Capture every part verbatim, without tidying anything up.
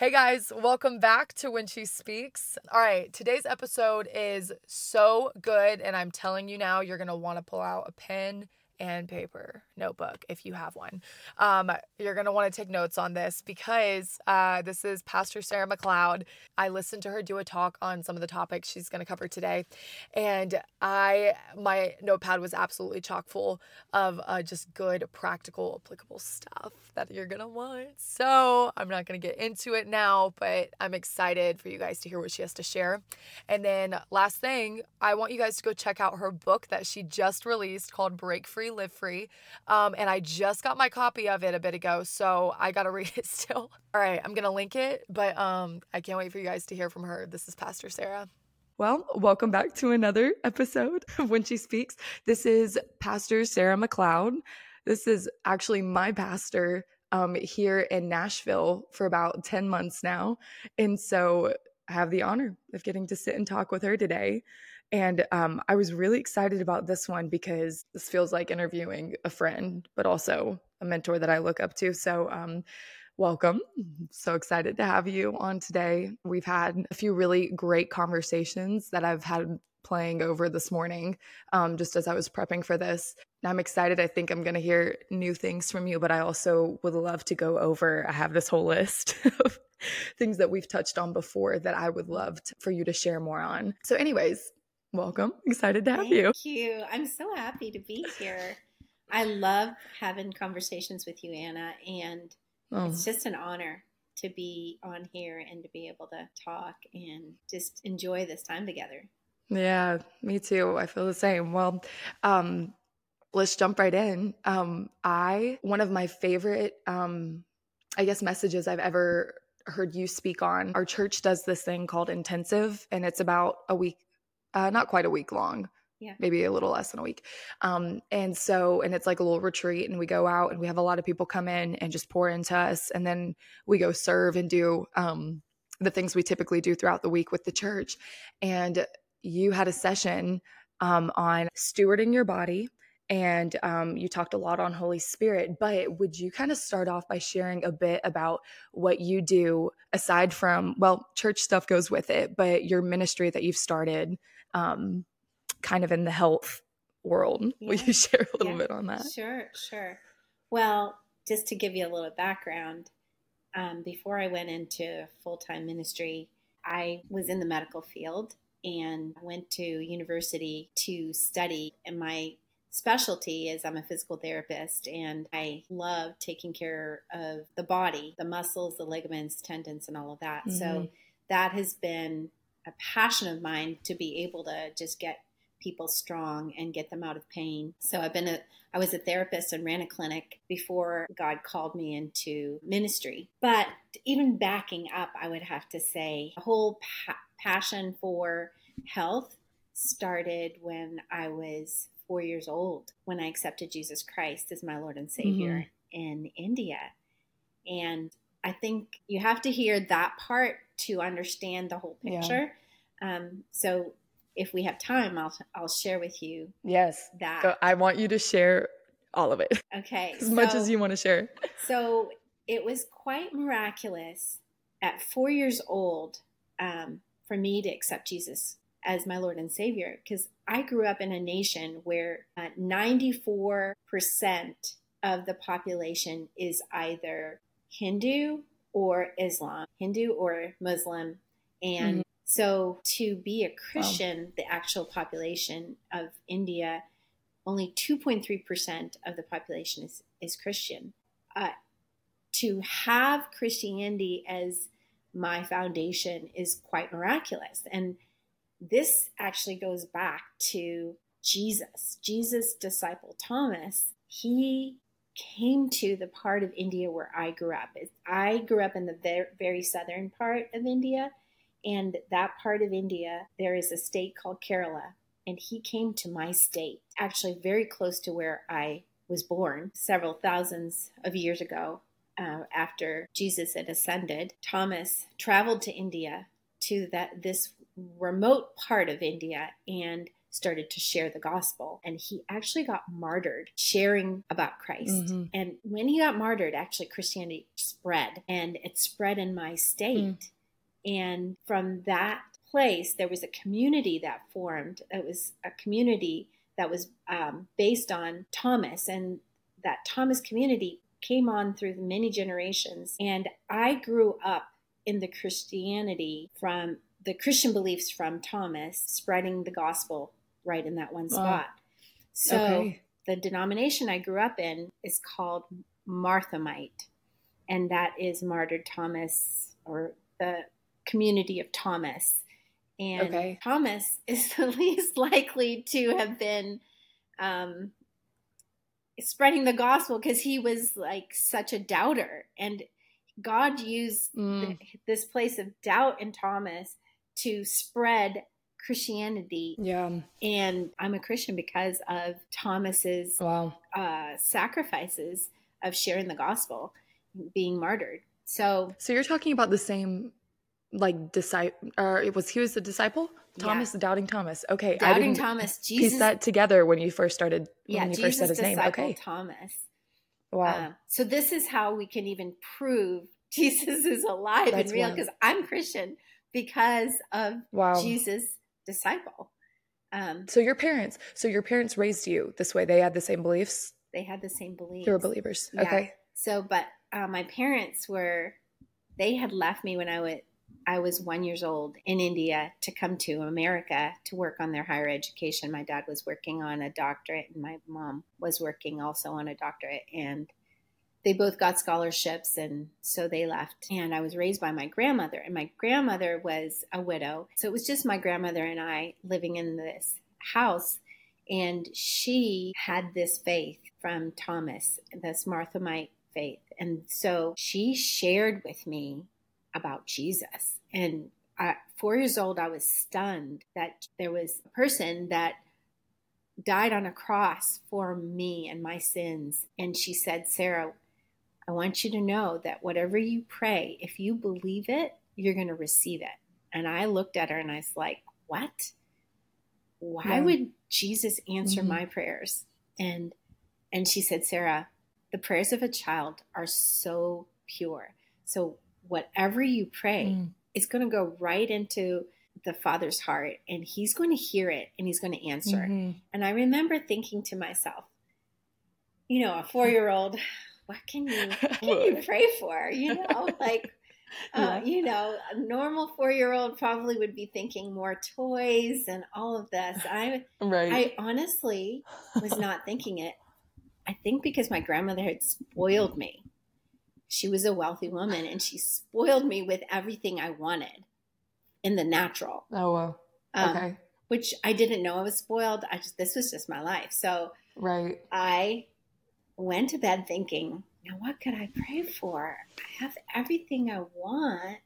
Hey guys, welcome back to When She Speaks. All right, today's episode is so good, and I'm telling you now, you're going to want to pull out a pen and paper notebook if you have one. Um, you're going to want to take notes on this because uh, this is Pastor Sarah McLeod. I listened to her do a talk on some of the topics she's going to cover today, and I my notepad was absolutely chock full of uh, just good, practical, applicable stuff that you're going to want. So I'm not going to get into it now, but I'm excited for you guys to hear what she has to share. And then last thing, I want you guys to go check out her book that she just released called Break Free, Live Free. Um, and I just got my copy of it a bit ago, so I got to read it still. All right, I'm going to link it, but um, I can't wait for you guys to hear from her. This is Pastor Sarah. Well, welcome back to another episode of When She Speaks. This is Pastor Sarah McLeod. This is actually my pastor um, here in Nashville for about ten months now. And so I have the honor of getting to sit and talk with her today. And um, I was really excited about this one because this feels like interviewing a friend, but also a mentor that I look up to. So um, welcome. So excited to have you on today. We've had a few really great conversations that I've had playing over this morning, um, just as I was prepping for this. And I'm excited. I think I'm going to hear new things from you, but I also would love to go over, I have this whole list of things that we've touched on before that I would love to, for you to share more on. So anyways, welcome. Excited to have Thank you. Thank you. I'm so happy to be here. I love having conversations with you, Anna, and oh. It's just an honor to be on here and to be able to talk and just enjoy this time together. Yeah, me too. I feel the same. Well, um, let's jump right in. Um, I, one of my favorite, um, I guess, messages I've ever heard you speak on, our church does this thing called intensive, and it's about a week, uh, not quite a week long. Yeah. Maybe a little less than a week. Um, and so, and it's like a little retreat, and we go out and we have a lot of people come in and just pour into us. And then we go serve and do um, the things we typically do throughout the week with the church. And you had a session um, on stewarding your body, and um, you talked a lot on Holy Spirit, but would you kind of start off by sharing a bit about what you do aside from, well, church stuff goes with it, but your ministry that you've started um, kind of in the health world? Yeah. Will you share a little yeah. bit on that? Sure, sure. Well, just to give you a little background, um, before I went into full-time ministry, I was in the medical field and went to university to study. And my specialty is I'm a physical therapist, and I love taking care of the body, the muscles, the ligaments, tendons, and all of that. Mm-hmm. So that has been a passion of mine, to be able to just get people strong and get them out of pain. So I've been a, I was a therapist and ran a clinic before God called me into ministry. But even backing up, I would have to say a whole pa- passion for health started when I was four years old, when I accepted Jesus Christ as my Lord and Savior mm-hmm. in India. And I think you have to hear that part to understand the whole picture. Yeah. Um, so if we have time, I'll I'll share with you. Yes, that so I want you to share all of it. Okay, as so, much as you want to share. So it was quite miraculous at four years old um, for me to accept Jesus as my Lord and Savior, because I grew up in a nation where uh, ninety-four percent of the population is either Hindu or Islam, Hindu or Muslim, and mm-hmm. So to be a Christian, wow. the actual population of India, only two point three percent of the population is, is Christian. Uh, to have Christianity as my foundation is quite miraculous. And this actually goes back to Jesus. Jesus' disciple Thomas, he came to the part of India where I grew up. I grew up in the very, very southern part of India. And that part of India, there is a state called Kerala. And he came to my state, actually very close to where I was born, several thousands of years ago, uh, after Jesus had ascended. Thomas traveled to India, to that this remote part of India, and started to share the gospel. And he actually got martyred sharing about Christ. Mm-hmm. And when he got martyred, actually Christianity spread, and it spread in my state. Mm. And from that place, there was a community that formed. It was a community that was um, based on Thomas, and that Thomas community came on through many generations. And I grew up in the Christianity from the Christian beliefs from Thomas, spreading the gospel right in that one spot. Wow. So okay. The denomination I grew up in is called Marthamite, and that is Martyred Thomas, or the community of Thomas. And okay. Thomas is the least likely to have been um, spreading the gospel, because he was like such a doubter. And God used mm. the, this place of doubt in Thomas to spread Christianity. Yeah. And I'm a Christian because of Thomas's wow. uh, sacrifices of sharing the gospel, being martyred. So, so you're talking about the same, like, disciple, or it was, he was the disciple? Thomas, yeah. Doubting Thomas. Okay. Doubting I didn't Thomas. Jesus. Piece that together when you first started, yeah, when you Jesus first said his name. Okay. Thomas. Wow. Uh, so this is how we can even prove Jesus is alive That's and real, because I'm Christian because of wow. Jesus' disciple. Um, so your parents, so your parents raised you this way. They had the same beliefs? They had the same beliefs. They were believers. Yeah. Okay. So, but uh, my parents were, they had left me when I was, I was one years old in India to come to America to work on their higher education. My dad was working on a doctorate, and my mom was working also on a doctorate, and they both got scholarships, and so they left. And I was raised by my grandmother, and my grandmother was a widow. So it was just my grandmother and I living in this house. And she had this faith from Thomas, this Marthamite faith. And so she shared with me about Jesus. And at four years old, I was stunned that there was a person that died on a cross for me and my sins. And she said, Sarah, I want you to know that whatever you pray, if you believe it, you're going to receive it. And I looked at her and I was like, what? Why yeah. would Jesus answer mm-hmm. my prayers? And and she said, Sarah, the prayers of a child are so pure. So whatever you pray mm. is going to go right into the Father's heart, and he's going to hear it, and he's going to answer. Mm-hmm. And I remember thinking to myself, you know, a four-year-old, what can you, what can you pray for? You know, like, uh, yeah. you know, a normal four-year-old probably would be thinking more toys and all of this. I, right. I honestly was not thinking it. I think because my grandmother had spoiled me. She was a wealthy woman, and she spoiled me with everything I wanted in the natural. Oh, wow. Um, okay. Which I didn't know I was spoiled. I just, this was just my life. So right. I went to bed thinking, now what could I pray for? I have everything I want.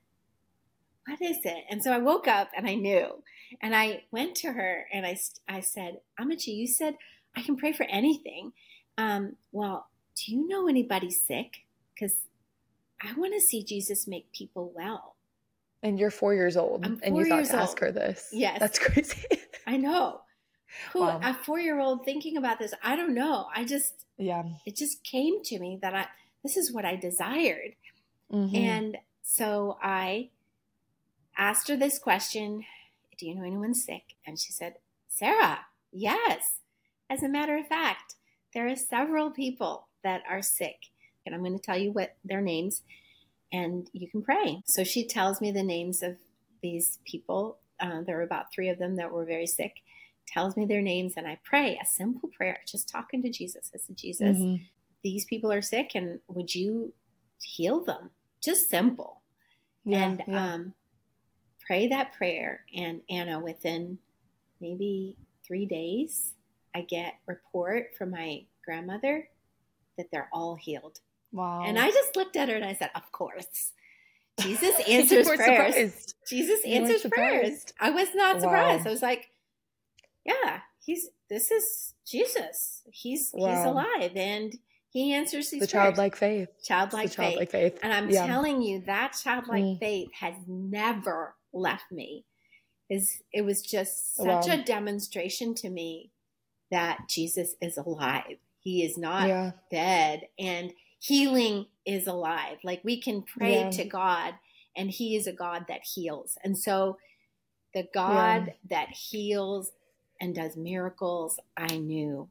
What is it? And so I woke up and I knew, and I went to her and I, I said, Amachi, you said I can pray for anything. Um, well, do you know anybody sick? Because I want to see Jesus make people well. And you're four years old, I'm four and you thought to old. ask her this. Yes. That's crazy. I know. Who, wow. A four-year-old thinking about this, I don't know. I just, yeah, it just came to me that I, this is what I desired. Mm-hmm. And so I asked her this question, do you know anyone sick? And she said, Sarah, yes. As a matter of fact, there are several people that are sick, and I'm going to tell you what their names, and you can pray. So she tells me the names of these people. Uh, there were about three of them that were very sick. Tells me their names, and I pray a simple prayer, just talking to Jesus. I said, Jesus, mm-hmm. these people are sick, and would you heal them? Just simple. Yeah, and yeah. Um, pray that prayer. And Anna, within maybe three days, I get report from my grandmother that they're all healed. Wow. And I just looked at her and I said, of course. Jesus answers prayers. Surprised. Jesus you answers prayers. I was not surprised. Wow. I was like, yeah, he's, this is Jesus. He's, wow. he's alive, and he answers these the prayers. Childlike faith. Childlike the faith. Childlike faith. And I'm yeah. telling you, that childlike mm. faith has never left me. is it was just such Wow. a demonstration to me that Jesus is alive. He is not Yeah. dead, and healing is alive. Like we can pray Yeah. to God, and he is a God that heals. And so the God Yeah. that heals and does miracles, I knew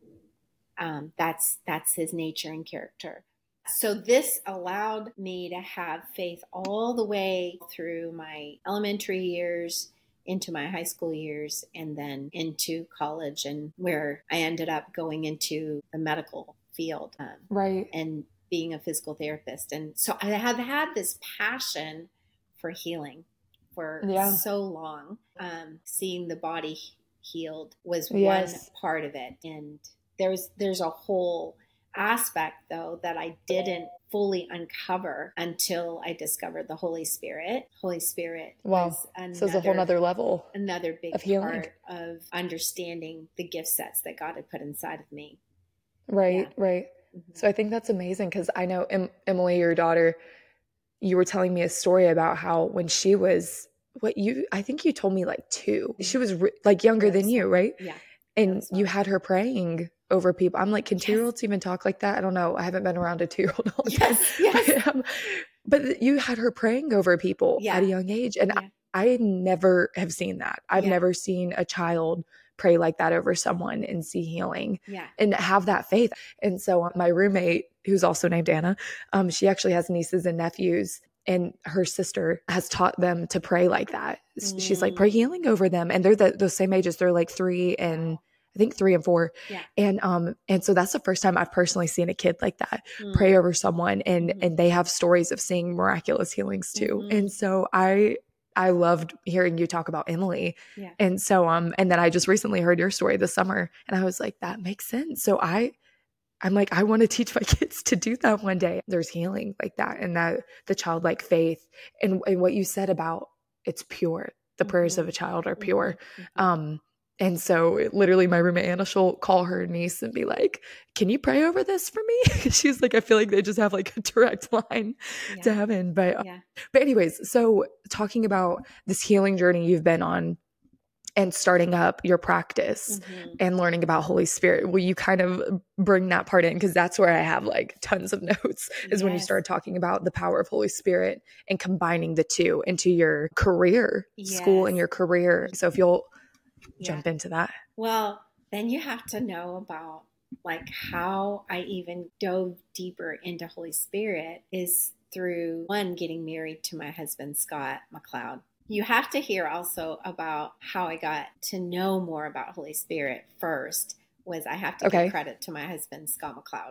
um, that's that's his nature and character. So this allowed me to have faith all the way through my elementary years, into my high school years, and then into college, and where I ended up going into the medical field um, Right. and being a physical therapist. And so I have had this passion for healing for Yeah. so long. Um, seeing the body healed was Yes. one part of it. And there's there's a whole aspect, though, that I didn't fully uncover until I discovered the Holy Spirit. Holy Spirit Wow. was another, So it's a whole nother level another big of healing. part of understanding the gift sets that God had put inside of me. Right, Yeah. right. Mhm. So I think that's amazing because I know em- Emily, your daughter, you were telling me a story about how when she was, what you, I think you told me like two, she was re- like younger than you, right? Yeah. And you had her praying over people. I'm like, can two year olds even talk like that? I don't know. I haven't been around a two year old all the time. Yes, yes. But, um, but you had her praying over people Yeah. at a young age. And Yeah. I, I never have seen that. I've Yeah. never seen a child pray like that over someone and see healing Yeah. and have that faith. And so my roommate, who's also named Anna, um, she actually has nieces and nephews, and her sister has taught them to pray like that. Mm. She's like, pray healing over them. And they're the, the same ages. They're like three and Wow. I think three and four. Yeah. And, um, and so that's the first time I've personally seen a kid like that Mm. pray over someone, and, Mhm. and they have stories of seeing miraculous healings too. Mhm. And so I, I loved hearing you talk about Emily. Yeah. And so, um, and then I just recently heard your story this summer, and I was like, that makes sense. So I, I'm like, I want to teach my kids to do that one day. There's healing like that, and that the childlike faith, and, and what you said about it's pure. The Mhm. prayers of a child are pure. Mhm. Um, and so it, literally my roommate Anna, she'll call her niece and be like, can you pray over this for me? She's like, I feel like they just have like a direct line Yeah. to heaven. But, Yeah. but anyways, so talking about this healing journey you've been on and starting up your practice Mhm. and learning about Holy Spirit, will you kind of bring that part in? Because that's where I have like tons of notes, is when you Yes. started talking about the power of Holy Spirit and combining the two into your career, school and Yes. your career. So if you'll Yeah. jump into that. Well, then you have to know about like how I even dove deeper into Holy Spirit is through one, getting married to my husband, Scott McLeod. You have to hear also about how I got to know more about Holy Spirit. First was I have to Okay. give credit to my husband, Scott McLeod.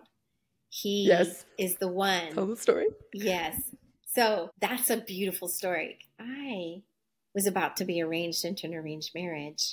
He Yes. is the one. Tell the story. Yes. So that's a beautiful story. I was about to be arranged into an arranged marriage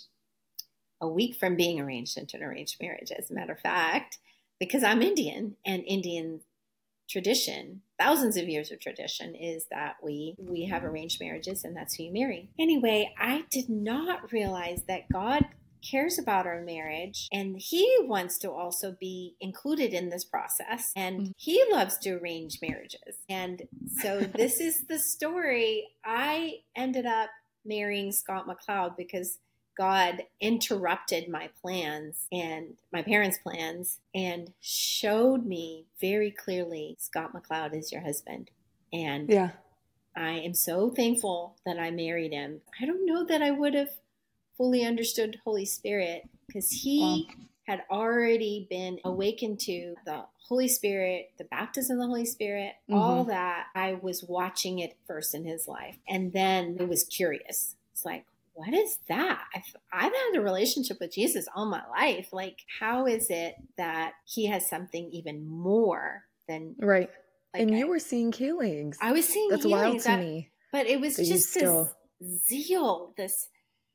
a week from being arranged into an arranged marriage, as a matter of fact, because I'm Indian, and Indian tradition, thousands of years of tradition, is that we we have arranged marriages, and that's who you marry. Anyway, I did not realize that God cares about our marriage, and he wants to also be included in this process, and Mm-hmm. he loves to arrange marriages. And so this is the story. I ended up marrying Scott McLeod because God interrupted my plans and my parents' plans and showed me very clearly, Scott McLeod is your husband. And Yeah. I am so thankful that I married him. I don't know that I would have fully understood Holy Spirit because he Wow. had already been awakened to the Holy Spirit, the baptism of the Holy Spirit, Mhm. all that. I was watching it first in his life. And then it was curious. It's like, what is that? I've, I've had a relationship with Jesus all my life. Like, how is it that he has something even more than Right. like and you I, were seeing healings. I was seeing That's wild healings. to That- me. But it was that you just still- this zeal, this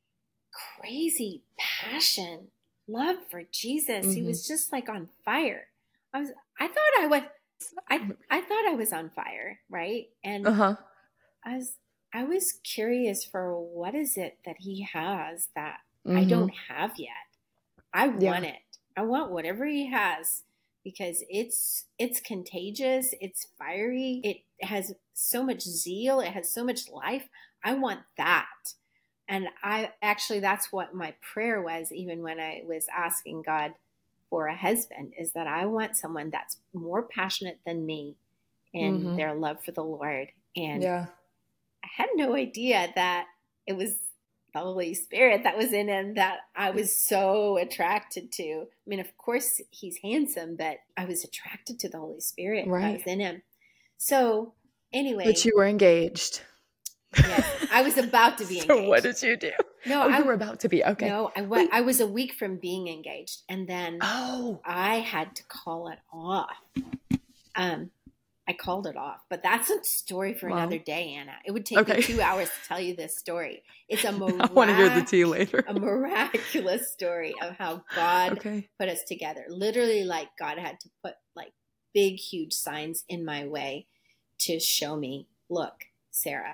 crazy passion, love for Jesus. He Mhm. was just like on fire. I was, I thought I was, I, I thought I was on fire, right? And Uh-huh. I was, I was curious for what is it that he has that I Mhm. don't have yet. I Yeah. want it. I want whatever he has because it's it's contagious, it's fiery, it has so much zeal, it has so much life. I want that. And I actually, that's what my prayer was, even when I was asking God for a husband, is that I want someone that's more passionate than me in Mm-hmm. their love for the Lord. And Yeah. I had no idea that it was the Holy Spirit that was in him that I was so attracted to. I mean, of course, he's handsome, but I was attracted to the Holy Spirit that Right. was in him. So anyway. But you were engaged. Yes, I was about to be So engaged. what did you do? No, oh, I, you were about to be. Okay. No, I, wa- I was a week from being engaged, and then Oh. I had to call it off. Um, I called it off, but that's a story for Wow. another day, Anna. It would take Okay. me two hours to tell you this story. It's a mirac- I want to hear the tea later. a miraculous story of how God Okay. put us together. Literally, like God had to put like big, huge signs in my way to show me, look, Sarah,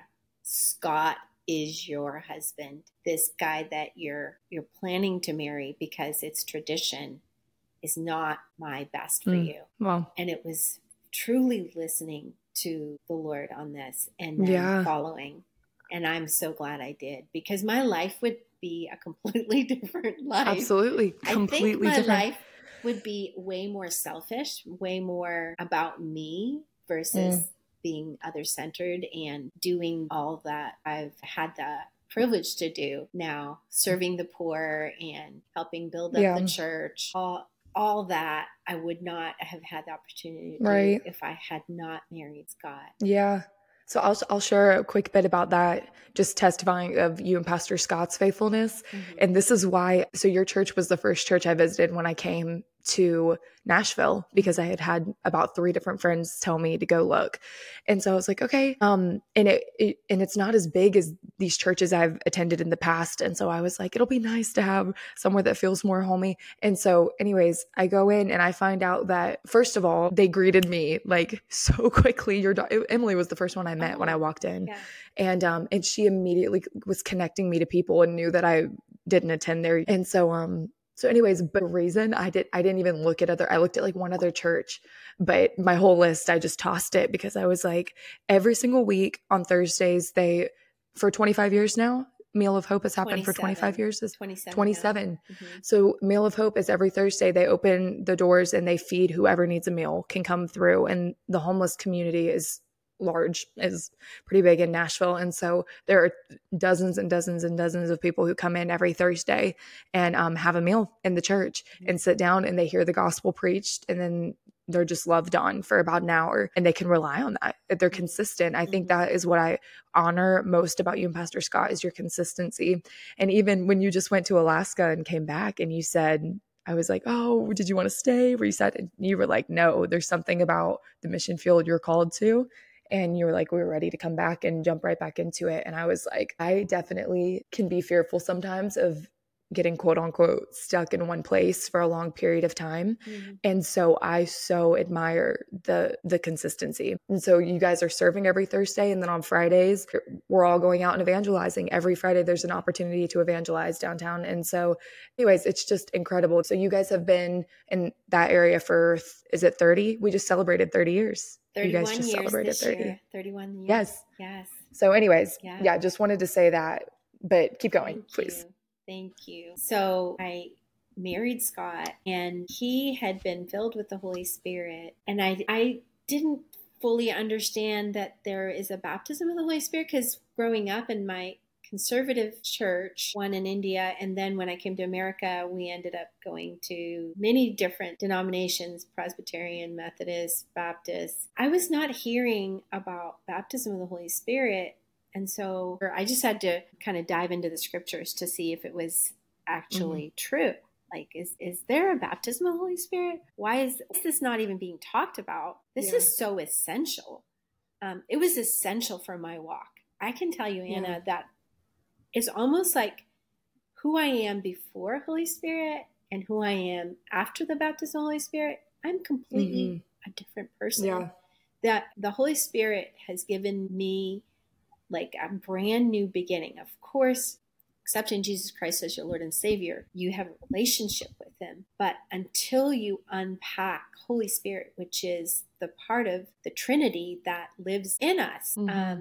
Scott is your husband. This guy that you're you're planning to marry because it's tradition is not my best for Mm. you. Wow. And it was truly listening to the Lord on this and then Yeah. following. And I'm so glad I did, because my life would be a completely different life. Absolutely. Completely I think my different. life would be way more selfish, way more about me versus Mm. being other-centered and doing all that I've had the privilege to do now, serving the poor and helping build up Yeah. the church. All, all that I would not have had the opportunity to Right. do if I had not married Scott. Yeah. So I'll I'll share a quick bit about that, just testifying of you and Pastor Scott's faithfulness. Mm-hmm. And this is why, so your church was the first church I visited when I came to Nashville, because I had had about three different friends tell me to go look. And so I was like, okay. Um, and it, it and it's not as big as these churches I've attended in the past. And so I was like, it'll be nice to have somewhere that feels more homey. And so anyways, I go in and I find out that, first of all, they greeted me like so quickly. Your da- Emily was the first one I met Oh, when I walked in. Yeah. And um and she immediately was connecting me to people and knew that I didn't attend there. And so um so anyways, but the reason I did I didn't even look at other I looked at like one other church, but my whole list I just tossed it because I was like, every single week on Thursdays, they for twenty-five years now, Meal of Hope has happened for twenty-five years. Is twenty-seven. twenty-seven. Mm-hmm. So Meal of Hope is every Thursday. They open the doors and they feed whoever needs a meal can come through. And the homeless community is large, is pretty big in Nashville. And so there are dozens and dozens and dozens of people who come in every Thursday and um, have a meal in the church and sit down and they hear the gospel preached, and then they're just loved on for about an hour, and they can rely on that. They're consistent. I think Mm-hmm. that is what I honor most about you and Pastor Scott, is your consistency. And even when you just went to Alaska and came back and you said, I was like, oh, did you want to stay? Where you said, and you were like, no, there's something about the mission field you're called to. And you were like, we were ready to come back and jump right back into it. And I was like, I definitely can be fearful sometimes of getting quote unquote stuck in one place for a long period of time. Mm-hmm. And so I so admire the the consistency. And so you guys are serving every Thursday, and then on Fridays we're all going out and evangelizing. Every Friday there's an opportunity to evangelize downtown. And so anyways, it's just incredible. So you guys have been in that area for, is it thirty? We just celebrated thirty years. You guys just years celebrated this thirty. Year. thirty-one years. Yes. Yes. So anyways, yeah. yeah, just wanted to say that, but keep going, Thank please. You. Thank you. So I married Scott, and he had been filled with the Holy Spirit. And I, I didn't fully understand that there is a baptism of the Holy Spirit, because growing up in my conservative church, one in India, and then when I came to America, we ended up going to many different denominations, Presbyterian, Methodist, Baptist. I was not hearing about baptism of the Holy Spirit. And so I just had to kind of dive into the scriptures to see if it was actually mm-hmm. true. Like, is, is there a baptism of the Holy Spirit? Why is, is this not even being talked about? This yeah. is so essential. Um, it was essential for my walk. I can tell you, Anna, yeah. that it's almost like who I am before Holy Spirit and who I am after the baptism of the Holy Spirit. I'm completely mm-hmm. a different person. Yeah. That the Holy Spirit has given me like a brand new beginning. Of course, accepting Jesus Christ as your Lord and Savior, you have a relationship with him. But until you unpack Holy Spirit, which is the part of the Trinity that lives in us, mm-hmm. um,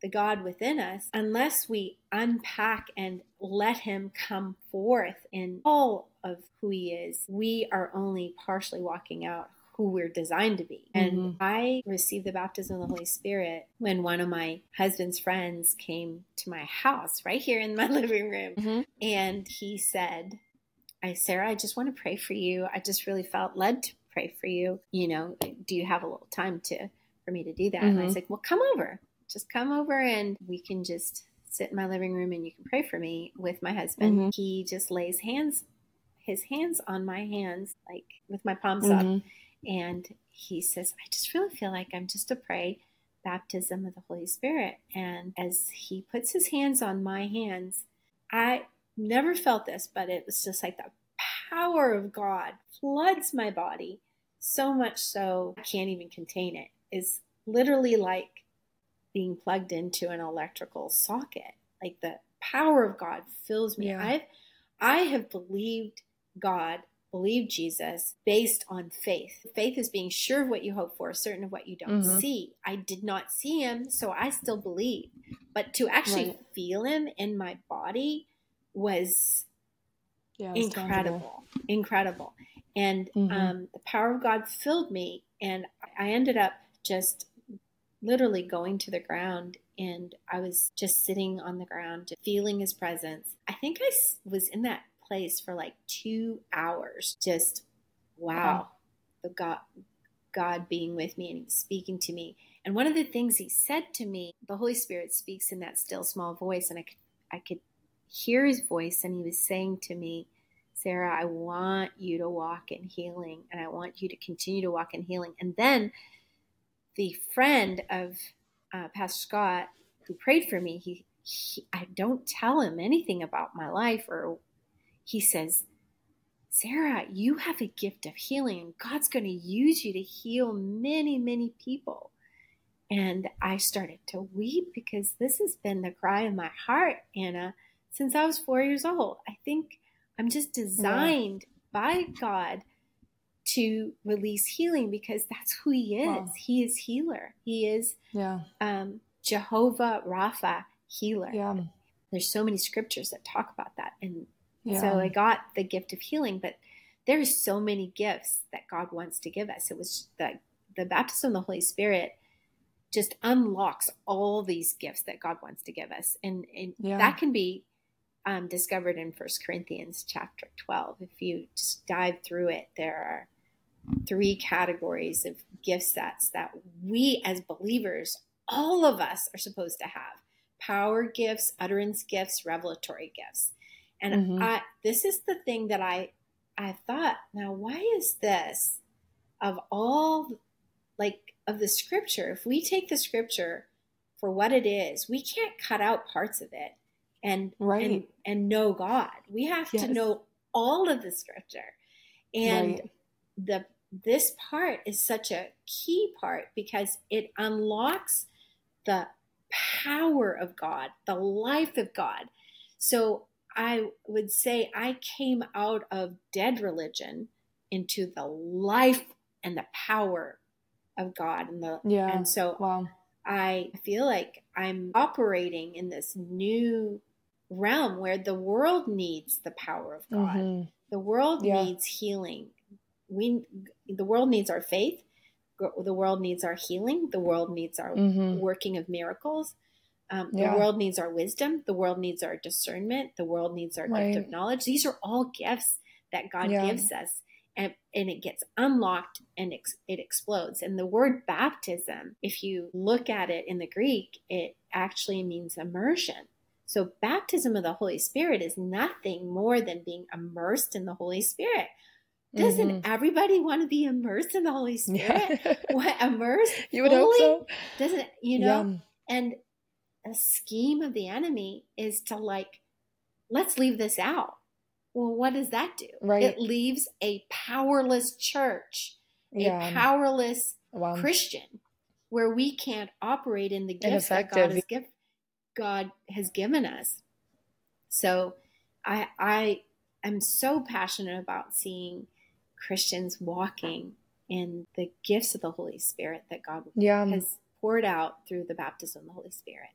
the God within us, unless we unpack and let him come forth in all of who he is, we are only partially walking out who we're designed to be. And Mhm. I received the baptism of the Holy Spirit when one of my husband's friends came to my house right here in my living room. Mhm. And he said, I, Sarah, I just want to pray for you. I just really felt led to pray for you. You know, do you have a little time to, for me to do that? And I Mhm. said, well, come over, just come over and we can just sit in my living room and you can pray for me with my husband. Mhm. He just lays hands, his hands on my hands, like with my palms Mhm. up. And he says, I just really feel like I'm just to pray baptism of the Holy Spirit. And as he puts his hands on my hands, I never felt this, but it was just like the power of God floods my body so much so I can't even contain it. It's literally like being plugged into an electrical socket. Like the power of God fills me. Yeah. I've, I have believed God, believed Jesus based on faith. Faith is being sure of what you hope for, certain of what you don't Mhm. see. I did not see him, so I still believe. But to actually Right. feel him in my body was Yeah, it's tangible. incredible, incredible. And Mhm. um, the power of God filled me, and I ended up just literally going to the ground, and I was just sitting on the ground, feeling his presence. I think I s- was in that place for like two hours, just wow, Wow. the God, God being with me, and he was speaking to me. And one of the things he said to me, the Holy Spirit speaks in that still small voice, and I could, I could hear his voice, and he was saying to me, Sarah, I want you to walk in healing, and I want you to continue to walk in healing. And then the friend of uh, Pastor Scott who prayed for me, he, he, I don't tell him anything about my life, or he says, Sarah, you have a gift of healing. God's going to use you to heal many, many people. And I started to weep because this has been the cry of my heart, Anna, since I was four years old. I think I'm just designed yeah. by God to release healing because that's who he is. Wow. He is healer. He is Yeah. um, Jehovah Rapha, healer. Yeah. There's so many scriptures that talk about that. And Yeah. so I got the gift of healing, but there's so many gifts that God wants to give us. It was the, the baptism of the Holy Spirit just unlocks all these gifts that God wants to give us. And, and Yeah. that can be um, discovered in First Corinthians chapter twelve. If you just dive through it, there are three categories of gift sets that we as believers, all of us, are supposed to have. Power gifts, utterance gifts, revelatory gifts. And Mhm. I, this is the thing that I, I thought, now why is this of all, like of the scripture, if we take the scripture for what it is, we can't cut out parts of it and, Right. and, and know God. We have Yes. to know all of the scripture. And Right. the this part is such a key part because it unlocks the power of God, the life of God. So I would say I came out of dead religion into the life and the power of God. And the Yeah. and so Wow. I feel like I'm operating in this new realm where the world needs the power of God. Mhm. The world Yeah. needs healing. We, the world needs our faith. The world needs our healing. The world needs our Mhm. working of miracles. Um, Yeah. The world needs our wisdom. The world needs our discernment. The world needs our Right. gift of knowledge. These are all gifts that God Yeah. gives us. And, and it gets unlocked and ex, it explodes. And the word baptism, if you look at it in the Greek, it actually means immersion. So baptism of the Holy Spirit is nothing more than being immersed in the Holy Spirit. Doesn't Mhm. everybody want to be immersed in the Holy Spirit? Yeah. What, immersed You would hope fully? so. Doesn't, you know? Yeah. And a scheme of the enemy is to like, let's leave this out. Well, what does that do? Right. It leaves a powerless church, Yeah. a powerless Wow. Christian, where we can't operate in the gifts that God Ineffective. has give, God has given us. So I I am so passionate about seeing Christians walking in the gifts of the Holy Spirit that God Yeah. has poured out through the baptism of the Holy Spirit.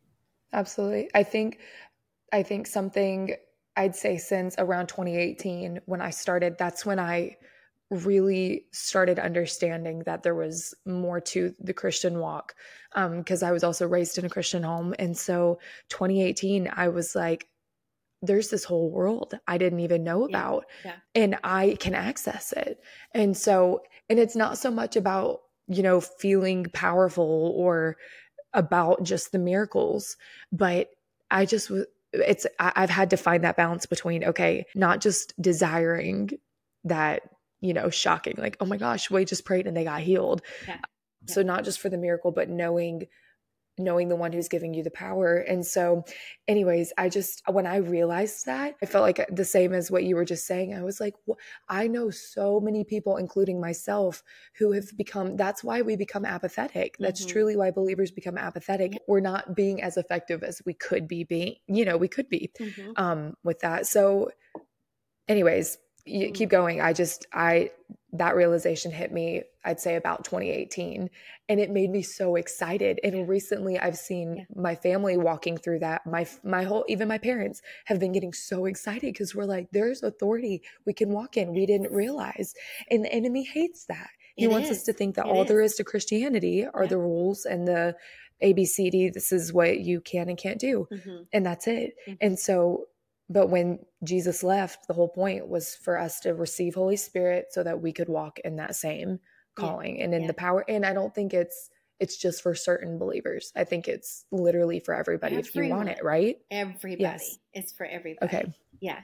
Absolutely. I think, I think something I'd say since around twenty eighteen when I started, that's when I really started understanding that there was more to the Christian walk. Um, because I was also raised in a Christian home. And so twenty eighteen, I was like, there's this whole world I didn't even know Yeah. about, Yeah. and I can access it. And so, and it's not so much about, you know, feeling powerful or about just the miracles, but I just was, it's, I- I've had to find that balance between, okay, not just desiring that, you know, shocking, like, oh my gosh, we just prayed and they got healed. Yeah. Yeah. So not just for the miracle, but knowing knowing the one who's giving you the power. And so anyways, I just, when I realized that, I felt like the same as what you were just saying. I was like, well, I know so many people, including myself, who have become, that's why we become apathetic. That's Mhm. truly why believers become apathetic. Yeah. We're not being as effective as we could be being, you know, we could be Mhm. um, with that. So anyways, you Mhm. keep going. I just, I, that realization hit me, I'd say about twenty eighteen, and it made me so excited. And Yeah. recently I've seen Yeah. my family walking through that. My, my whole, even my parents have been getting so excited because we're like, there's authority we can walk in. We didn't realize. And the enemy hates that. He It wants us is. to think that It all there is. is to Christianity are Yeah. the rules and the A B C D. This is what you can and can't do. Mhm. And that's it. Mhm. And so, but when Jesus left, the whole point was for us to receive Holy Spirit so that we could walk in that same calling Yeah. and in Yeah. the power. And I don't think it's it's just for certain believers. I think it's literally for everybody if you want it, Everyone. right? Everybody. Yes. It's for everybody. Okay. Yeah.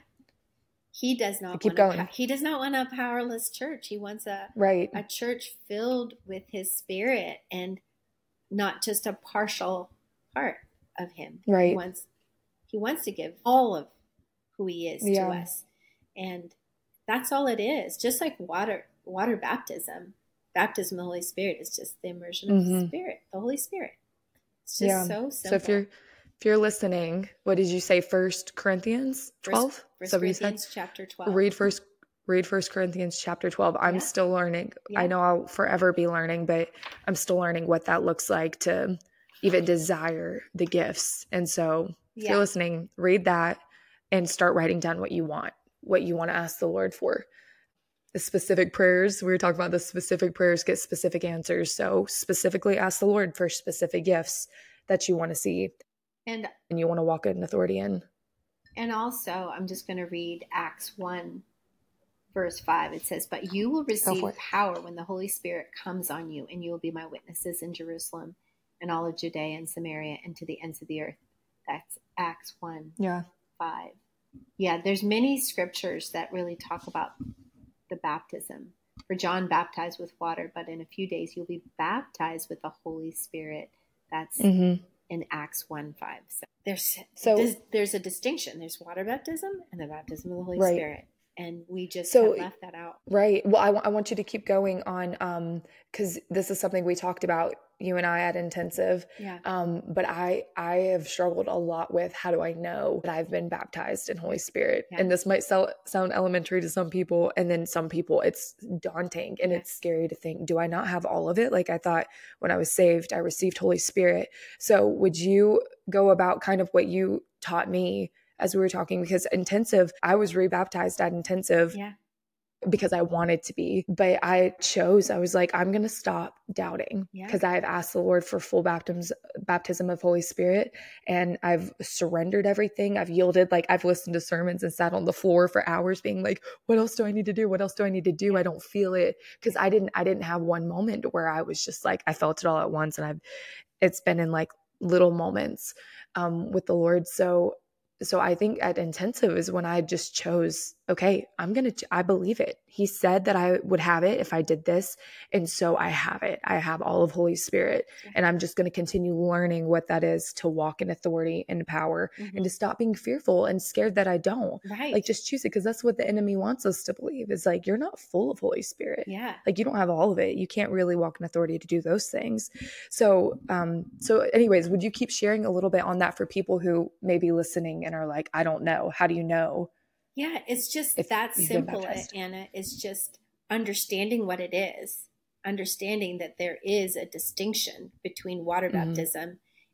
He does not Keep want a going. po- he does not want a powerless church. He wants a Right. a church filled with his spirit and not just a partial part of him. He Right. wants he wants to give all of who he is Yeah. to us. And that's all it is. Just like water water baptism. Baptism of the Holy Spirit is just the immersion of the Mhm. Spirit, the Holy Spirit. It's just Yeah. so So simple. if you're if you're listening, what did you say? First Corinthians twelve? First, First So you said Corinthians chapter twelve. read first read First Corinthians chapter twelve. I'm Yeah. still learning. Yeah. I know I'll forever be learning, but I'm still learning what that looks like to even desire the gifts. And so if Yeah. you're listening, read that and start writing down what you want, what you want to ask the Lord for. The specific prayers, we were talking about the specific prayers get specific answers. So specifically ask the Lord for specific gifts that you want to see And and you want to walk in authority in. and also, I'm just going to read Acts one, verse five. It says, "But you will Go for receive it. power when the Holy Spirit comes on you, and you will be my witnesses in Jerusalem and all of Judea and Samaria and to the ends of the earth." That's Acts one, Yeah. five. Yeah, there's many scriptures that really talk about the baptism. For John baptized with water, but in a few days you'll be baptized with the Holy Spirit. That's Mm-hmm. in Acts one five. So there's So- there's, there's a distinction. There's water baptism and the baptism of the Holy Right. Spirit. And we just So- have left that out. Right. Well, I, w- I want you to keep going on um because this is something we talked about, you and I at Intensive. Yeah. Um, but I I have struggled a lot with how do I know that I've been baptized in Holy Spirit? Yeah. And this might sell, sound elementary to some people, and then some people it's daunting and Yeah. it's scary to think, do I not have all of it? Like I thought when I was saved, I received Holy Spirit. So would you go about kind of what you taught me as we were talking? Because Intensive, I was rebaptized at Intensive. Yeah. Because I wanted to be, but I chose, I was like, I'm going to stop doubting Yeah. because I've asked the Lord for full baptisms, baptism of Holy Spirit. And I've surrendered everything. I've yielded. Like I've listened to sermons and sat on the floor for hours being like, what else do I need to do? What else do I need to do? I don't feel it. Cause I didn't, I didn't have one moment where I was just like, I felt it all at once. And I've, it's been in like little moments um, with the Lord. So So I think at Intensive is when I just chose, okay, I'm going to, I believe it. He said that I would have it if I did this. And so I have it. I have all of Holy Spirit. Yeah. And I'm just going to continue learning what that is to walk in authority and power Mhm. and to stop being fearful and scared that I don't. Right. Like just choose it because that's what the enemy wants us to believe is like, you're not full of Holy Spirit. Yeah. Like you don't have all of it. You can't really walk in authority to do those things. So, um, so anyways, would you keep sharing a little bit on that for people who may be listening and are like, I don't know. How do you know? Yeah. It's just If that you've been simple, baptized. Anna. It's just understanding what it is, understanding that there is a distinction between water Mhm. baptism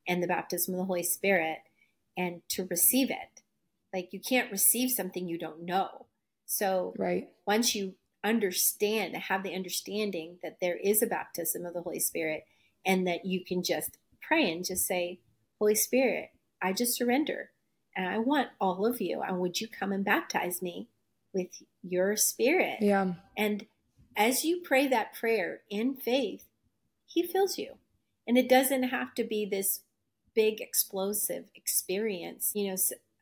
and the baptism of the Holy Spirit and to receive it. Like you can't receive something you don't know. So right. once you understand, have the understanding that there is a baptism of the Holy Spirit and that you can just pray and just say, Holy Spirit, I just surrender and I want all of you. And would you come and baptize me with your spirit? Yeah. And as you pray that prayer in faith, he fills you. And it doesn't have to be this big explosive experience. You know,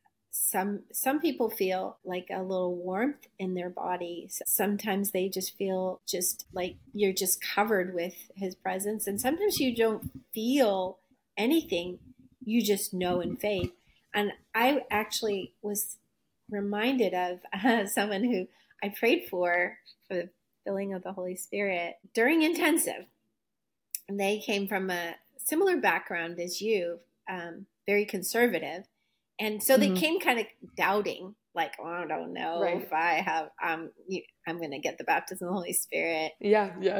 some some people feel like a little warmth in their body. Sometimes they just feel just like you're just covered with his presence. And sometimes you don't feel anything. You just know in faith. And I actually was reminded of uh, someone who I prayed for, for the filling of the Holy Spirit during intensive. And they came from a similar background as you, um, very conservative. And so they mm-hmm. came kind of doubting, like, oh, I don't know right. if I have, um, you, I'm going to get the baptism of the Holy Spirit. Yeah, yeah.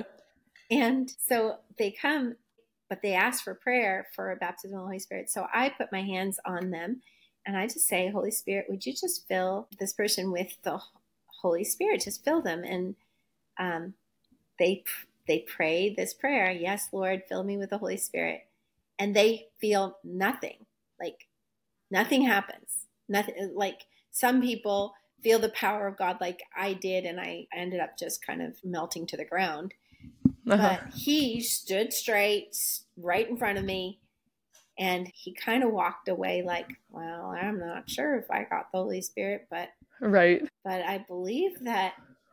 And so they come, but they ask for prayer for a baptism of the Holy Spirit. So I put my hands on them and I just say, Holy Spirit, would you just fill this person with the Holy Spirit? Just fill them. And um, they they pray this prayer. Yes, Lord, fill me with the Holy Spirit. And they feel nothing. Like nothing happens. Nothing. Like some people feel the power of God like I did. And I ended up just kind of melting to the ground. Uh-huh. But he stood straight right in front of me. And he kind of walked away like, well, I'm not sure if I got the Holy Spirit, but right. But I believe that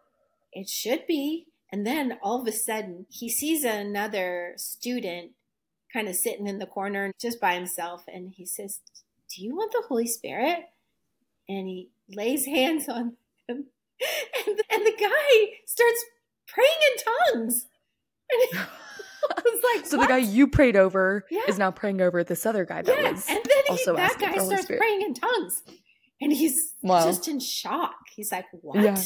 it should be. And then all of a sudden, he sees another student kind of sitting in the corner just by himself. And he says, do you want the Holy Spirit? And he lays hands on him. And, and the guy starts praying in tongues. And he, I was like, so what? The guy you prayed over yeah. is now praying over this other guy that yeah. was and then he, also that guy for starts praying in tongues. And he's wow. just in shock. He's like, what? Yeah.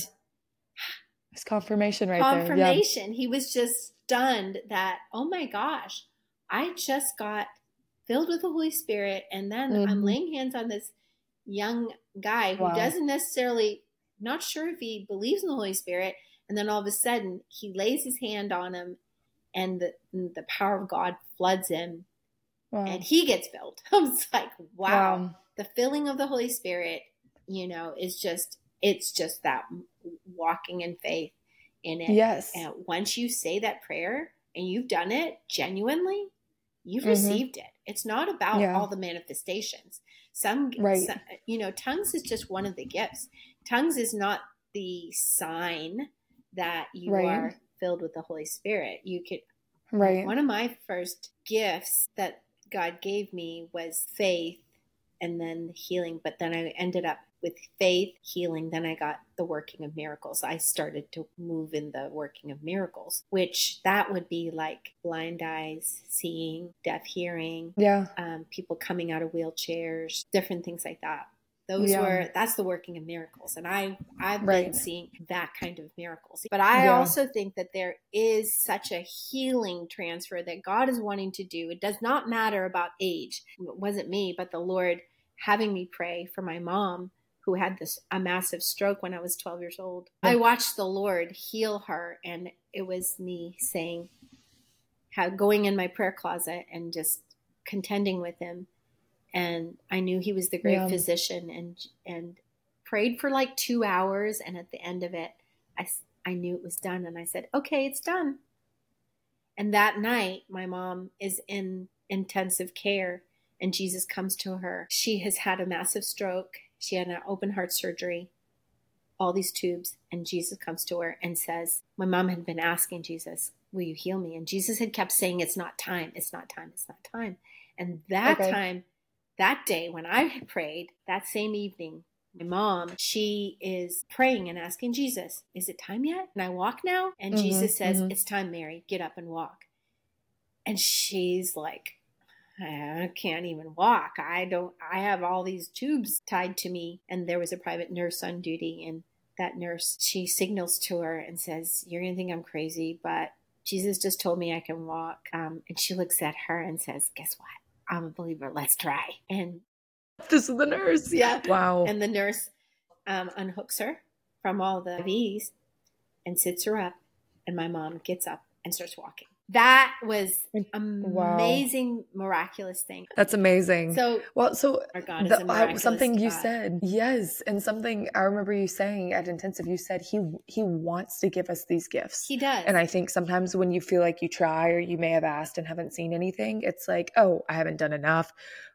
It's confirmation right confirmation. there. Confirmation. Yeah. He was just stunned that, oh my gosh, I just got filled with the Holy Spirit. And then mm-hmm. I'm laying hands on this young guy who wow. doesn't necessarily, not sure if he believes in the Holy Spirit. And then all of a sudden he lays his hand on him and the, the power of God floods him wow. and he gets filled. I was like, wow. wow. The filling of the Holy Spirit, you know, is just, it's just that walking in faith in it. Yes. And once you say that prayer and you've done it genuinely, you've mm-hmm. received it. It's not about yeah. all the manifestations. Some, right. some, you know, tongues is just one of the gifts. Tongues is not the sign that you right. are filled with the Holy Spirit. You could, right. One of my first gifts that God gave me was faith and then healing. But then I ended up with faith, healing. Then I got the working of miracles. I started to move in the working of miracles, which that would be like blind eyes, seeing, deaf hearing, yeah, um, people coming out of wheelchairs, different things like that. Those yeah. were, that's the working of miracles. And I, I've right. been seeing that kind of miracles. But I yeah. also think that there is such a healing transfer that God is wanting to do. It does not matter about age. It wasn't me, but the Lord having me pray for my mom who had this, a massive stroke when I was twelve years old. I watched the Lord heal her. And it was me saying, how, going in my prayer closet and just contending with him. And I knew he was the great yeah. physician and, and prayed for like two hours. And at the end of it, I, I knew it was done. And I said, okay, it's done. And that night, my mom is in intensive care and Jesus comes to her. She has had a massive stroke. She had an open heart surgery, all these tubes. And Jesus comes to her and says, my mom had been asking Jesus, will you heal me? And Jesus had kept saying, it's not time. It's not time. It's not time. And that okay. time, that day when I had prayed, that same evening, my mom, she is praying and asking Jesus, is it time yet? Can I walk now? And mm-hmm, Jesus says, mm-hmm. it's time, Mary, get up and walk. And she's like, I can't even walk. I don't, I have all these tubes tied to me. And there was a private nurse on duty. And that nurse, she signals to her and says, you're going to think I'm crazy, but Jesus just told me I can walk. Um, and she looks at her and says, guess what? I'm a believer. Let's try. And this is the nurse. Yeah. Wow. And the nurse um, unhooks her from all the I Vs and sits her up. And my mom gets up and starts walking. That was amazing, wow. Miraculous thing. That's amazing. So, well, so our God is the, a miraculous something you God. said, yes, and something I remember you saying at intensive. You said he he wants to give us these gifts. He does. And I think sometimes when you feel like you try or you may have asked and haven't seen anything, it's like, oh, I haven't done enough.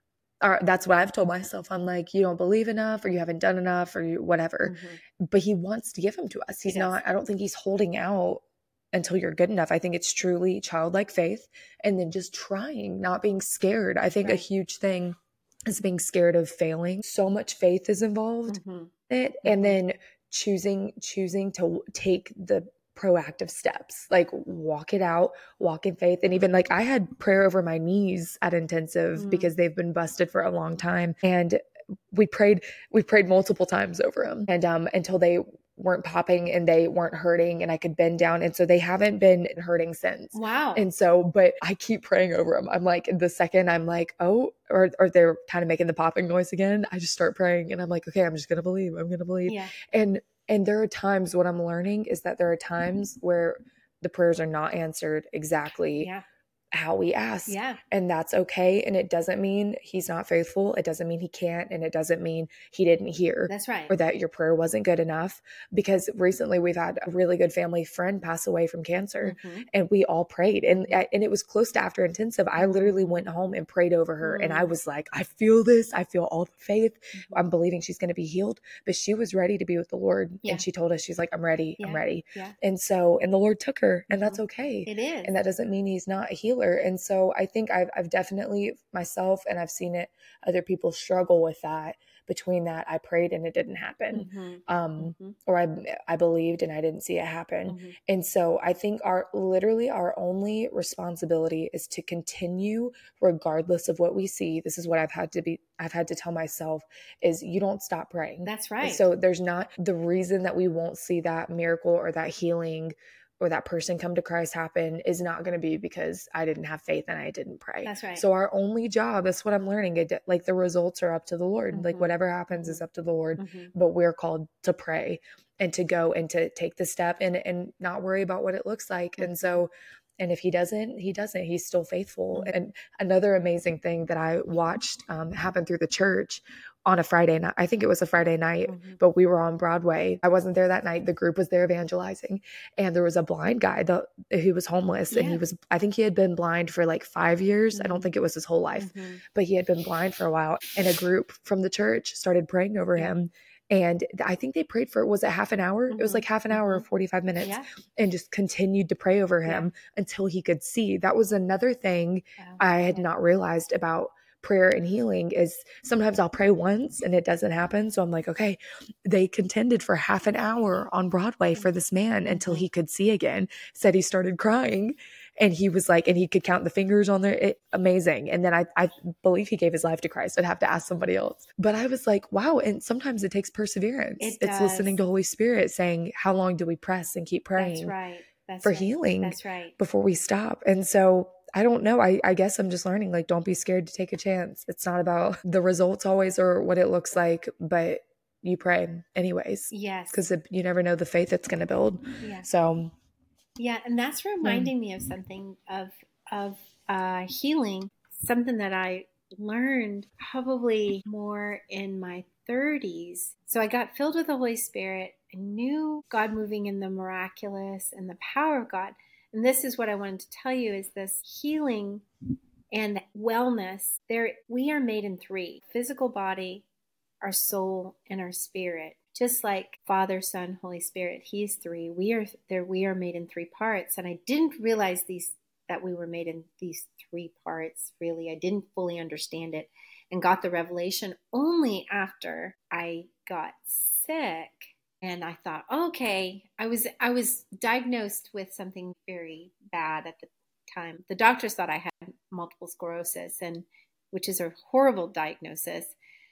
Or that's what I've told myself. I'm like, you don't believe enough, or you haven't done enough, or you, whatever. Mm-hmm. But he wants to give them to us. He's he not. I don't think he's holding out until you're good enough. I think it's truly childlike faith, and then just trying, not being scared. I think right. a huge thing is being scared of failing. So much faith is involved mm-hmm. in it, mm-hmm. and then choosing choosing to take the proactive steps, like walk it out, walk in faith. And even like I had prayer over my knees at intensive mm-hmm. because they've been busted for a long time, and we prayed we prayed multiple times over them, and um until they weren't popping and they weren't hurting and I could bend down. And so they haven't been hurting since. Wow. And so, but I keep praying over them. I'm like, the second I'm like, oh, or, or they're kind of making the popping noise again, I just start praying and I'm like, okay, I'm just going to believe. I'm going to believe. Yeah. And, and there are times, what I'm learning is that there are times where the prayers are not answered exactly yeah. how we ask. Yeah. And that's okay. And it doesn't mean he's not faithful. It doesn't mean he can't. And it doesn't mean he didn't hear. That's right. Or that your prayer wasn't good enough. Because recently we've had a really good family friend pass away from cancer mm-hmm. and we all prayed. And, and it was close to after intensive. I literally went home and prayed over her. Mm-hmm. And I was like, I feel this. I feel all the faith. Mm-hmm. I'm believing she's going to be healed. But she was ready to be with the Lord. Yeah. And she told us, she's like, I'm ready. Yeah. I'm ready. Yeah. And so, and the Lord took her, and mm-hmm. that's okay. It is. And that doesn't mean he's not a healer. And so I think I've, I've definitely myself, and I've seen it, other people struggle with that. Between that, I prayed and it didn't happen. Mm-hmm. Um, mm-hmm. Or I, I believed and I didn't see it happen. Mm-hmm. And so I think our, literally our only responsibility is to continue regardless of what we see. This is what I've had to be, I've had to tell myself is you don't stop praying. That's right. So there's not the reason that we won't see that miracle or that healing or that person come to Christ happen is not going to be because I didn't have faith and I didn't pray. That's right. So our only job, that's what I'm learning. It, like the results are up to the Lord. Mm-hmm. Like whatever happens mm-hmm. is up to the Lord, mm-hmm. but we're called to pray and to go and to take the step and, and not worry about what it looks like. Mm-hmm. And so, and if he doesn't, he doesn't, he's still faithful. Mm-hmm. And another amazing thing that I watched um, happen through the church on a Friday night. I think it was a Friday night, mm-hmm. but we were on Broadway. I wasn't there that night. The group was there evangelizing, and there was a blind guy that, who was homeless. Yeah. And he was, I think he had been blind for like five years. Mm-hmm. I don't think it was his whole life, mm-hmm. but he had been blind for a while. And a group from the church started praying over yeah. him. And I think they prayed for, was it half an hour? Mm-hmm. It was like half an hour or forty-five minutes yeah. and just continued to pray over him yeah. until he could see. That was another thing wow. I had yeah. not realized about prayer and healing is sometimes I'll pray once and it doesn't happen. So I'm like, okay, they contended for half an hour on Broadway for this man until he could see again. Said he started crying and he was like, and he could count the fingers on there. It, amazing. And then I, I believe he gave his life to Christ. I'd have to ask somebody else. But I was like, wow. And sometimes it takes perseverance. It it's listening to Holy Spirit saying, how long do we press and keep praying That's right. That's for right. healing That's right. before we stop? And so I don't know. I, I guess I'm just learning, like, don't be scared to take a chance. It's not about the results always or what it looks like, but you pray anyways. Yes. Because you never know the faith it's going to build. Yeah. So. Yeah. And that's reminding mm. me of something of, of uh, healing, something that I learned probably more in my thirties. So I got filled with the Holy Spirit. I knew God moving in the miraculous and the power of God. And this is what I wanted to tell you is this healing and wellness. There, we are made in three: physical body, our soul, and our spirit. Just like Father, Son, Holy Spirit, He's three. We are there. We are made in three parts. And I didn't realize these that we were made in these three parts. Really, I didn't fully understand it, and got the revelation only after I got sick. And I thought, okay, I was I was diagnosed with something very bad at the time. The doctors thought I had multiple sclerosis, and which is a horrible diagnosis.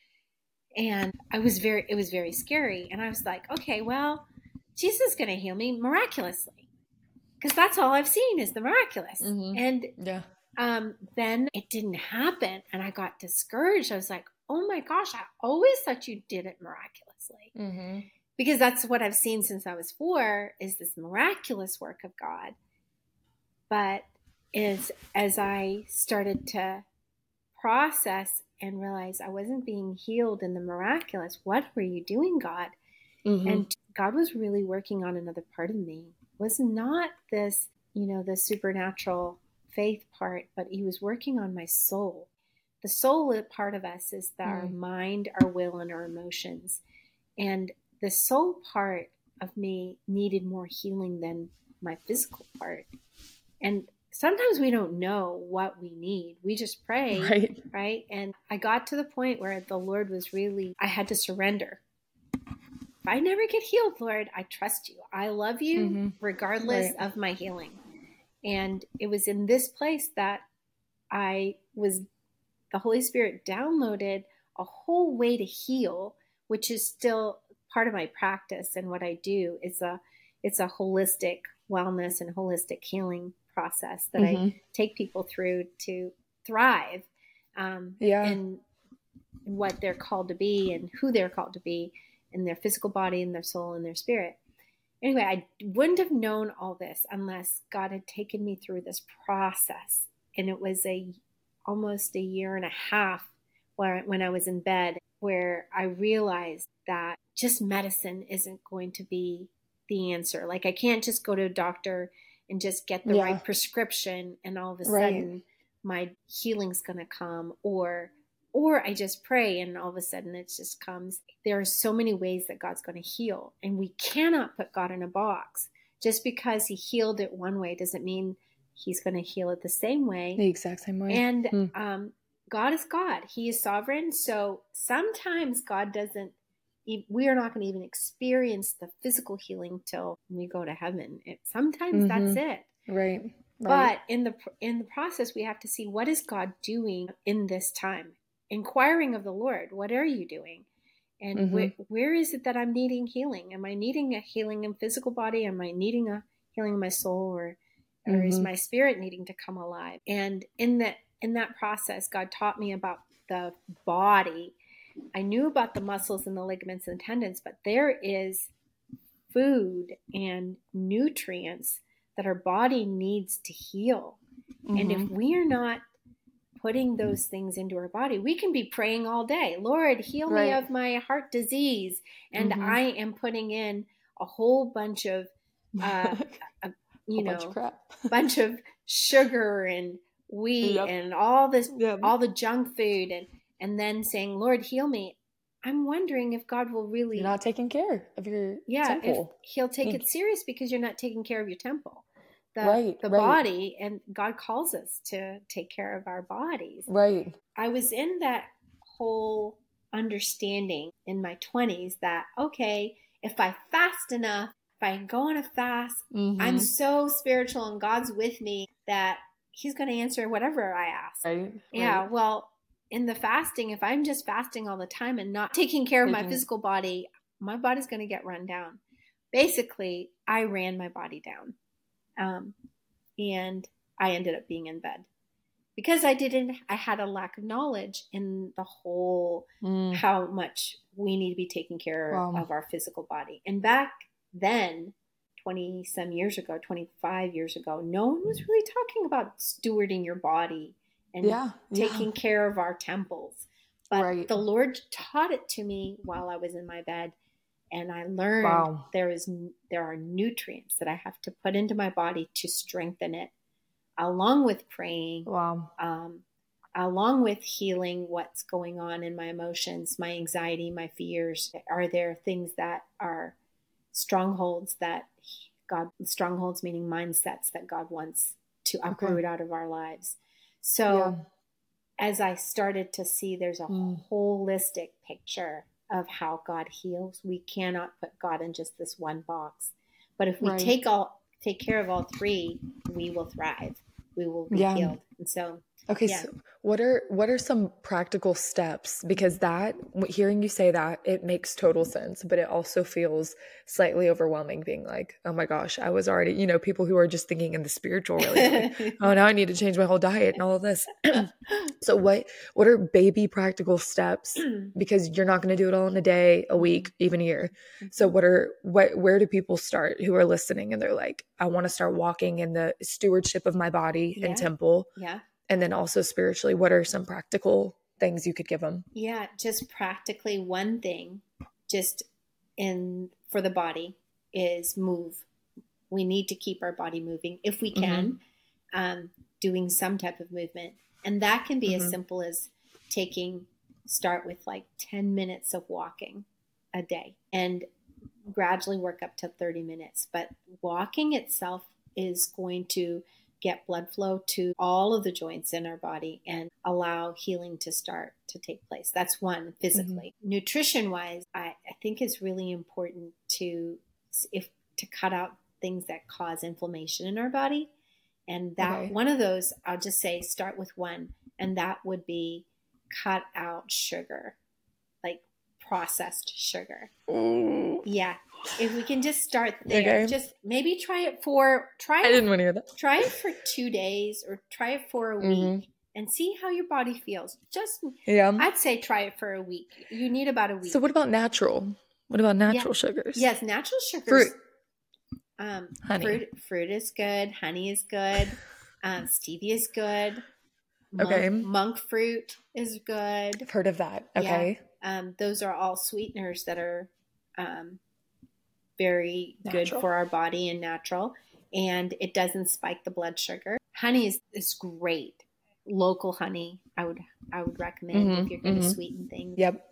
And I was very, it was very scary. And I was like, okay, well, Jesus is going to heal me miraculously, because that's all I've seen is the miraculous. Mm-hmm. And yeah, um, then it didn't happen. And I got discouraged. I was like, oh my gosh, I always thought you did it miraculously. Mm-hmm. Because that's what I've seen since I was four, is this miraculous work of God. But is as I started to process and realize I wasn't being healed in the miraculous, what were you doing, God? Mm-hmm. And God was really working on another part of me. It was not this, you know, the supernatural faith part, but he was working on my soul. The soul part of us is the, mm. our mind, our will, and our emotions. And the soul part of me needed more healing than my physical part. And sometimes we don't know what we need. We just pray, right. right? And I got to the point where the Lord was really, I had to surrender. If I never get healed, Lord, I trust you. I love you mm-hmm. regardless right. of my healing. And it was in this place that I was, the Holy Spirit downloaded a whole way to heal, which is still part of my practice. And what I do is a, it's a holistic wellness and holistic healing process that mm-hmm. I take people through to thrive um, yeah. in what they're called to be and who they're called to be in their physical body and their soul and their spirit. Anyway, I wouldn't have known all this unless God had taken me through this process. And it was a almost a year and a half where, when I was in bed, where I realized that just medicine isn't going to be the answer. Like, I can't just go to a doctor and just get the yeah. right prescription and all of a sudden right. my healing's going to come, or or I just pray and all of a sudden it just comes. There are so many ways that God's going to heal, and we cannot put God in a box. Just because he healed it one way doesn't mean he's going to heal it the same way. The exact same way. And hmm. um, God is God. He is sovereign. So sometimes God doesn't, we are not going to even experience the physical healing till we go to heaven. It, sometimes mm-hmm. that's it. Right. right. But in the in the process, we have to see, what is God doing in this time? Inquiring of the Lord, what are you doing? And mm-hmm. wh- where is it that I'm needing healing? Am I needing a healing in physical body? Am I needing a healing in my soul? Or, or mm-hmm. is my spirit needing to come alive? And in that, in that process, God taught me about the body. I knew about the muscles and the ligaments and tendons, but there is food and nutrients that our body needs to heal. Mm-hmm. And if we are not putting those things into our body, we can be praying all day, Lord, heal right. me of my heart disease. And mm-hmm. I am putting in a whole bunch of, uh, a, you know, bunch of, crap. bunch of sugar and wheat yep. and all this, yep. all the junk food. And, and then saying, Lord, heal me. I'm wondering if God will really... You're not taking care of your yeah, temple. If he'll take it serious because you're not taking care of your temple. The, right, the right. body, and God calls us to take care of our bodies. Right. I was in that whole understanding in my twenties that, okay, if I fast enough, if I go on a fast, mm-hmm. I'm so spiritual and God's with me that he's going to answer whatever I ask. Right. Yeah, right. well... in the fasting, if I'm just fasting all the time and not taking care of mm-hmm. my physical body, my body's going to get run down. Basically, I ran my body down. Um, and I ended up being in bed because I didn't, I had a lack of knowledge in the whole, mm. how much we need to be taking care wow. of our physical body. And back then, twenty some years ago, twenty-five years ago, no one was really talking about stewarding your body and yeah, taking yeah. care of our temples. But right. the Lord taught it to me while I was in my bed. And I learned wow. there is there are nutrients that I have to put into my body to strengthen it, along with praying, wow. um, along with healing what's going on in my emotions, my anxiety, my fears. Are there things that are strongholds that God, strongholds meaning mindsets that God wants to uproot okay. out of our lives? So yeah. as I started to see there's a mm. holistic picture of how God heals, we cannot put God in just this one box. But if we right. take all take care of all three, we will thrive. We will be yeah. healed. And so, Okay, yeah. so what are what are some practical steps? Because that, hearing you say that, it makes total sense, but it also feels slightly overwhelming being like, oh my gosh, I was already, you know, people who are just thinking in the spiritual really like, oh, now I need to change my whole diet and all of this. So what what are baby practical steps? Because you're not going to do it all in a day, a week, even a year. So what are what where do people start who are listening and they're like, I want to start walking in the stewardship of my body Yeah. and temple. Yeah. And then also spiritually, what are some practical things you could give them? Yeah, just practically one thing, just in for the body, is move. We need to keep our body moving if we can, mm-hmm. um, doing some type of movement. And that can be mm-hmm. as simple as taking, start with like ten minutes of walking a day and gradually work up to thirty minutes. But walking itself is going to get blood flow to all of the joints in our body and allow healing to start to take place. That's one, physically. Mm-hmm. Nutrition wise, I, I think it's really important to, if, to cut out things that cause inflammation in our body. And that okay. one of those, I'll just say, start with one. And that would be cut out sugar, like processed sugar. Mm. Yeah. If we can just start there, okay. just maybe try it for, try I it, didn't want to hear that. Try it for two days or try it for a week mm-hmm. and see how your body feels. Just, yeah. I'd say try it for a week. You need about a week. So what about natural? What about natural yeah. sugars? Yes, natural sugars. Fruit. Um, honey. Fruit, fruit is good. Honey is good. Um, stevia is good. Monk, okay. Monk fruit is good. I've heard of that. Okay. Yeah. Um, those are all sweeteners that are um, very natural. Good for our body and natural. And it doesn't spike the blood sugar. Honey is, is great. Local honey, I would I would recommend mm-hmm. if you're going to mm-hmm. sweeten things. Yep.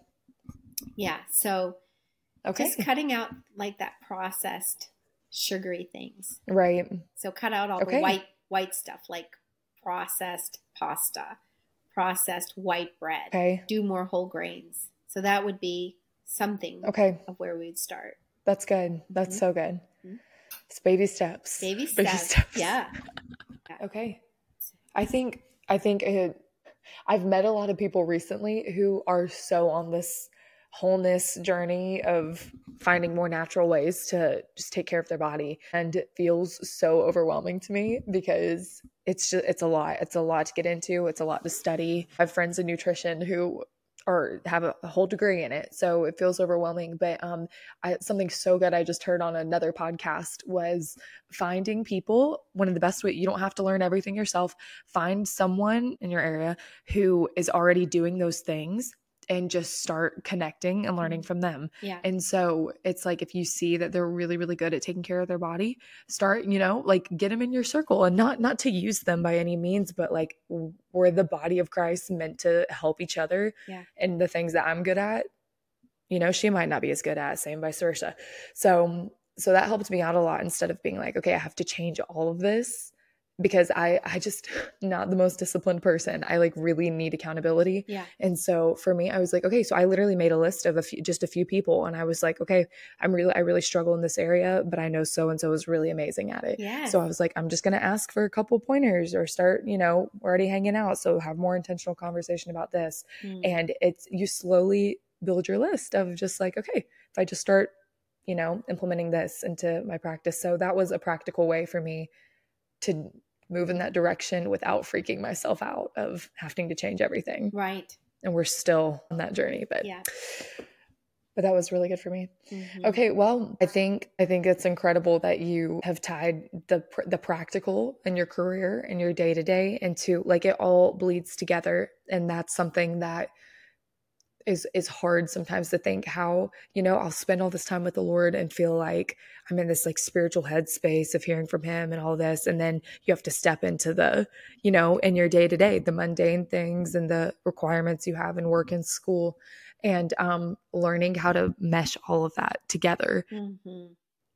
Yeah. So okay. just cutting out like that processed sugary things. Right. So cut out all okay. the white white stuff like processed pasta, processed white bread. Okay. Do more whole grains. So that would be something okay. of where we'd start. That's good. That's mm-hmm. so good. Mm-hmm. It's baby steps. Baby steps. Baby steps. Yeah. yeah. Okay. I think I think it, I've met a lot of people recently who are so on this wholeness journey of finding more natural ways to just take care of their body, and it feels so overwhelming to me because it's just it's a lot. It's a lot to get into. It's a lot to study. I have friends in nutrition who or have a, a whole degree in it. So it feels overwhelming. But um, I, something so good I just heard on another podcast was finding people. One of the best ways, you don't have to learn everything yourself. Find someone in your area who is already doing those things and just start connecting and learning from them. Yeah. And so it's like, if you see that they're really, really good at taking care of their body, start, you know, like get them in your circle, and not, not to use them by any means, but like we're the body of Christ meant to help each other. Yeah. And the things that I'm good at, you know, she might not be as good at, same vice versa. So, so that helped me out a lot, instead of being like, okay, I have to change all of this, because I, I just not the most disciplined person. I like really need accountability. Yeah. And so for me, I was like, okay, so I literally made a list of a few, just a few people. And I was like, okay, I'm really, I really struggle in this area, but I know so-and-so is really amazing at it. Yeah. So I was like, I'm just going to ask for a couple pointers, or start, you know, we're already hanging out, so have more intentional conversation about this. Mm. And it's, you slowly build your list of just like, okay, if I just start, you know, implementing this into my practice. So that was a practical way for me to move in that direction without freaking myself out of having to change everything. Right. And we're still on that journey, but yeah. But that was really good for me. Mm-hmm. Okay. Well, I think, I think it's incredible that you have tied the, the practical in your career and your day to day into, like, it all bleeds together. And that's something that is, is hard sometimes to think how, you know, I'll spend all this time with the Lord and feel like I'm in this like spiritual headspace of hearing from him and all this. And then you have to step into the, you know, in your day to day, the mundane things and the requirements you have in work and school, and um, learning how to mesh all of that together. Mm-hmm.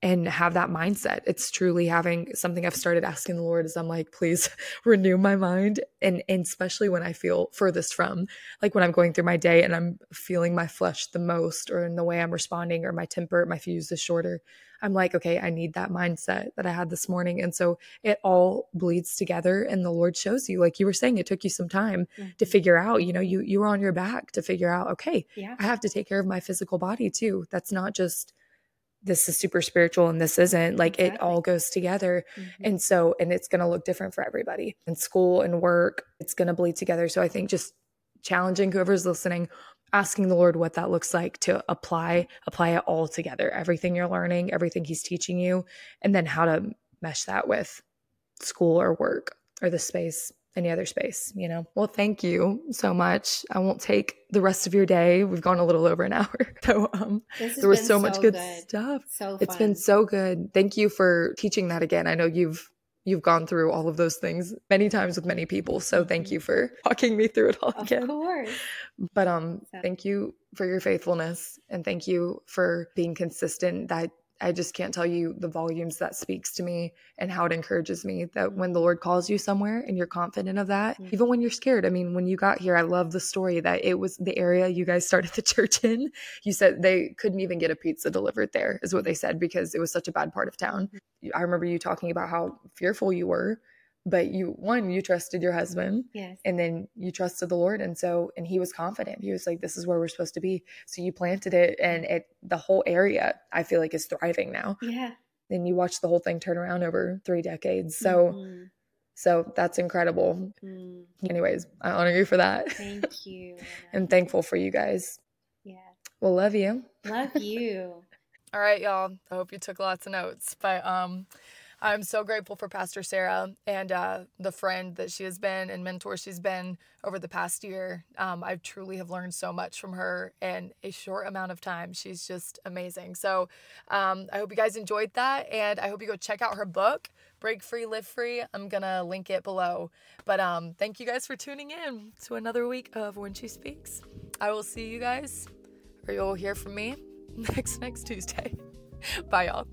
and have that mindset. It's truly having something I've started asking the Lord is I'm like, please renew my mind. And, and especially when I feel furthest from, like when I'm going through my day and I'm feeling my flesh the most, or in the way I'm responding, or my temper, my fuse is shorter. I'm like, okay, I need that mindset that I had this morning. And so it all bleeds together, and the Lord shows you, like you were saying, it took you some time mm-hmm. to figure out, you know, you, you were on your back to figure out, okay, yeah. I have to take care of my physical body too. That's not just, this is super spiritual and this isn't, like exactly. It all goes together. Mm-hmm. And so, and it's going to look different for everybody in school and work. It's going to bleed together. So I think just challenging whoever's listening, asking the Lord what that looks like to apply, apply it all together, everything you're learning, everything he's teaching you, and then how to mesh that with school or work or the space, any other space, you know? Well, thank you so much. I won't take the rest of your day. We've gone a little over an hour. So um, there was so much so good, good stuff. So It's fun. been so good. Thank you for teaching that again. I know you've You've gone through all of those things many times with many people. So thank you for walking me through it all again. Of course. But um, so. Thank you for your faithfulness, and thank you for being consistent. That I just can't tell you the volumes that speaks to me, and how it encourages me that when the Lord calls you somewhere and you're confident of that, mm-hmm. even when you're scared. I mean, when you got here, I love the story that it was the area you guys started the church in. You said they couldn't even get a pizza delivered there, is what they said, because it was such a bad part of town. Mm-hmm. I remember you talking about how fearful you were, but you, one, you trusted your husband, yes, and then you trusted the Lord. And so, and he was confident. He was like, this is where we're supposed to be. So you planted it, and it, the whole area, I feel like, is thriving now. Yeah. And you watch the whole thing turn around over three decades. So, mm-hmm. so that's incredible. Mm. Anyways, I honor you for that. Thank you. And thankful for you guys. Yeah. Well, love you. Love you. All right, y'all. I hope you took lots of notes, but, um, I'm so grateful for Pastor Sarah and uh, the friend that she has been and mentor she's been over the past year. Um, I truly have learned so much from her in a short amount of time. She's just amazing. So um, I hope you guys enjoyed that, and I hope you go check out her book, Break Free, Live Free. I'm going to link it below. But um, thank you guys for tuning in to another week of When She Speaks. I will see you guys, or you'll hear from me next next Tuesday. Bye, y'all.